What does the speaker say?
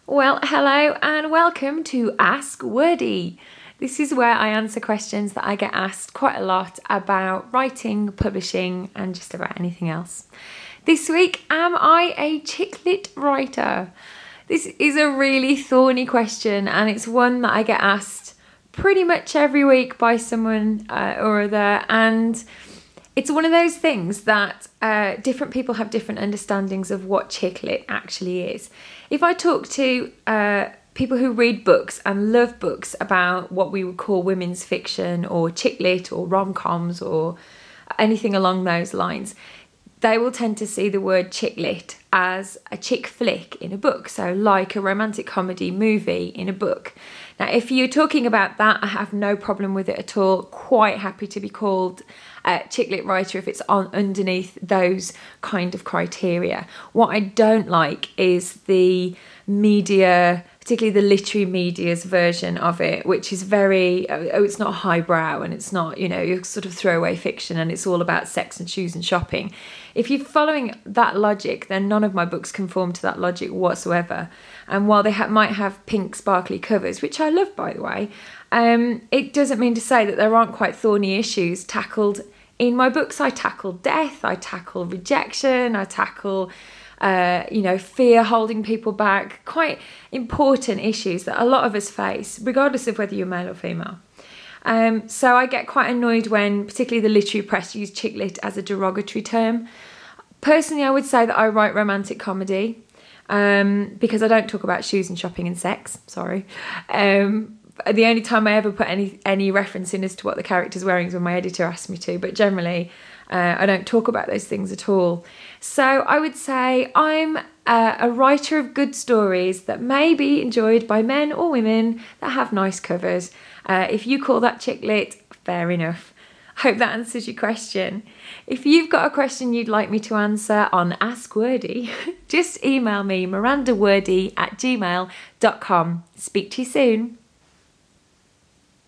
Well, hello and welcome to Ask Wordy. This is where I answer questions that I get asked quite a lot about writing, publishing, and just about anything else. This week, am I a chick lit writer? This is a really thorny question, and it's one that I get asked pretty much every week by someone or other, and it's one of those things that different people have different understandings of what chick lit actually is. If I talk to people who read books and love books about what we would call women's fiction or chick lit or rom-coms or anything along those lines, they will tend to see the word chick lit as a chick flick in a book, so like a romantic comedy movie in a book. Now, if you're talking about that, I have no problem with it at all. Quite happy to be called a chick lit writer if it's on underneath those kind of criteria. What I don't like is the media, particularly the literary media's version of it, which is very, it's not highbrow and it's not, sort of throwaway fiction and it's all about sex and shoes and shopping. If you're following that logic, then none of my books conform to that logic whatsoever. And while they might have pink sparkly covers, which I love, by the way, it doesn't mean to say that there aren't quite thorny issues tackled in my books. I tackle death, I tackle rejection, I tackle fear holding people back, quite important issues that a lot of us face, regardless of whether you're male or female. So I get quite annoyed when particularly the literary press use chick lit as a derogatory term. Personally, I would say that I write romantic comedy because I don't talk about shoes and shopping and sex, sorry. The only time I ever put any reference in as to what the character's wearing is when my editor asks me to, but generally I don't talk about those things at all. So I would say I'm a writer of good stories that may be enjoyed by men or women that have nice covers. If you call that chick lit, fair enough. Hope that answers your question. If you've got a question you'd like me to answer on Ask Wordy, just email me mirandawordy@gmail.com. Speak to you soon.